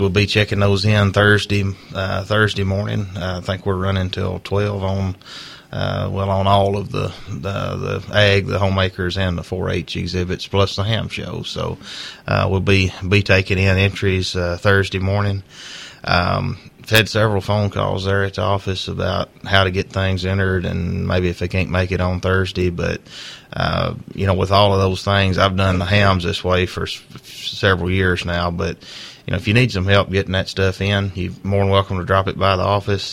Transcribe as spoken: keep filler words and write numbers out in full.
We'll be checking those in Thursday uh, Thursday morning. Uh, I think we're running till twelve on uh, well on all of the, the the ag, the homemakers, and the four H exhibits, plus the ham show. So uh, we'll be be taking in entries uh, Thursday morning. Um, I've had several phone calls there at the office about how to get things entered and maybe if they can't make it on Thursday. But, uh, you know, with all of those things, I've done the hams this way for s- several years now. But, you know, if you need some help getting that stuff in, you're more than welcome to drop it by the office.